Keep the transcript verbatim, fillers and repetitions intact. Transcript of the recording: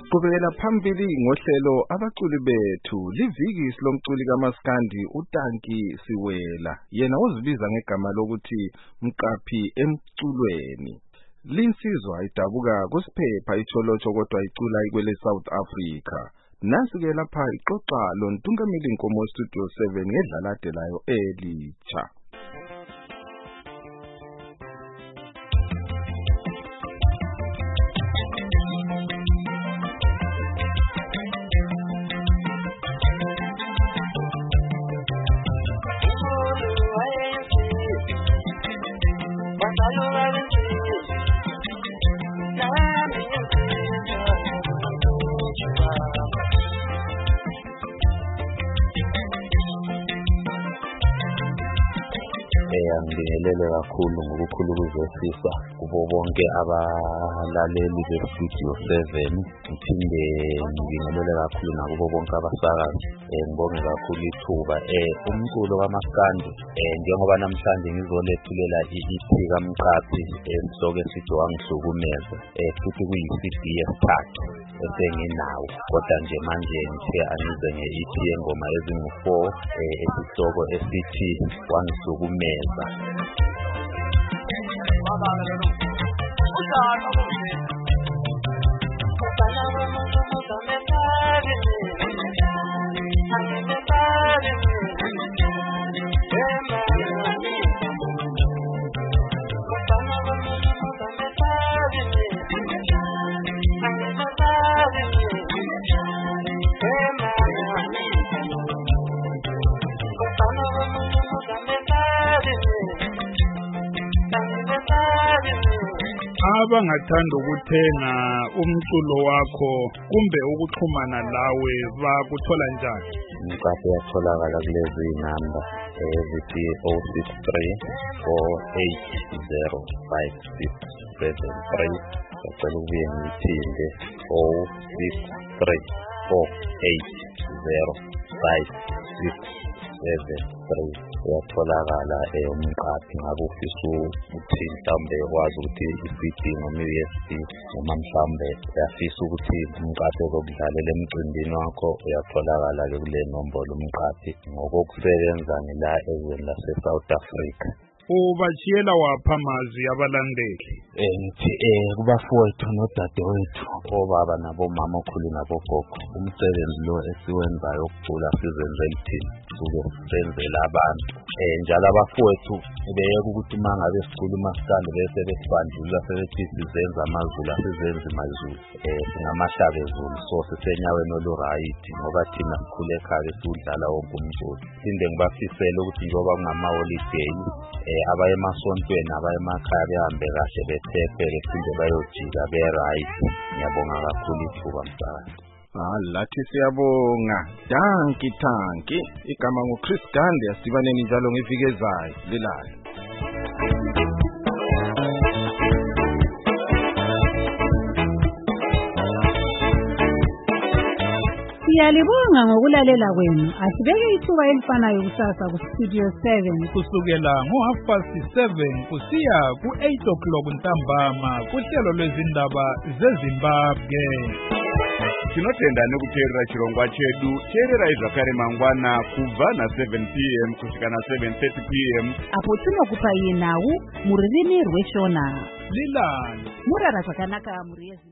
Siqhubekela phambili ngohlelo abaculi bethu liviki silomculi kaMaskandi uTanki Siwela yena uzibiza ngegama lokuthi Mqaphi emculweni. Linsizwa idabuka kusiphepha itholotsho kodwa icula ikwele South Africa. Nasi-ke lapha ixoxa loNtungameli Nkomo Studio seven ngedlalade layo elitsha. Ngibingelele kakhulu ngokukhulu ukuzwisisa kubo bonke abalaleli be-Studio seven. Ngiphinde ngibingelele kakhulu nakubo bonke abasakazi. Ngibonge kakhulu ithuba. Umculo kaMaskandi njengoba namhlanje ngizolethulela i-E P kaMqaphi esihloko esithi Wangihlukumeza, futhi kuyi-C D yesithathu esenginawo, kodwa nje manje ngithe angize nge-E P yengoma ezingu-four esihloko esithi Wangihlukumeza. Abangathanda ukuthenga umculo wakho kumbe ukuxhumana lawe bakuthola njani? Mqaphi yatholakala kulezi inamba ezithi oh six three four eight zero five six seven three. Ngicela ukubuye ngiphinde oh six three four eight zero five six seven three. Uyatholakala umqaphi ngabe ufisa ukuthi mhlawumbe wazi ukuthi i-C D noma i-U S B noma mhlawumbe uyafisa ukuthi umqaphi ezokudlalela emcimbini wakho, uyatholakala-ke kule nombolo umqaphi ngokokusebenza ngila ezweni lase-South Africa. Ubashiyela wapha amazwi abalandeli? Ngithi kubafowethu nodadewethu, obaba nabomama, okhulu nabogogo, umsebenzi lo esiwenzayo ukucula sizenzela thina, suke senzela abantu. Njalo abafowethu beyeka ukuthi uma ngabe sicula uMaskandi bese besibandlula sebethi sizenza amazulu, asizenzi mazulu, singamashaka-zulu, so sisenyaweni olurayithi ngoba thina sikhule ekhaya siwudlala wonke umculo. Phinde ngibafisele ukuthi njengoba kungama-holiday abaye emasontweni abaye emakhaya behambe kahle bephephe bephinde bayojika be-right. Ngiyabonga kakhulu ithuba msakazi. Ah, lathi siyabonga. Tanki Tanki igama nguChris Gandhi. Asibaneni njalo ngeviki ezayo lelali. Siyalibonga ngokulalela kwenu. Asibeke ithuba elifanayo kusasa ku-Studio seven kusukela ngo-half past seven kusiya ku-eight o'clock ntambama kuhlelo lwezindaba zeZimbabwe. Tinotenda nekuteerera chirongwa chedu. Teerera zvakare mangwana kubva na seven p m kusvika na seven thirty p m apo tinokupa iye nhau mururimi rweshona. Lilani Murara zvakanaka muri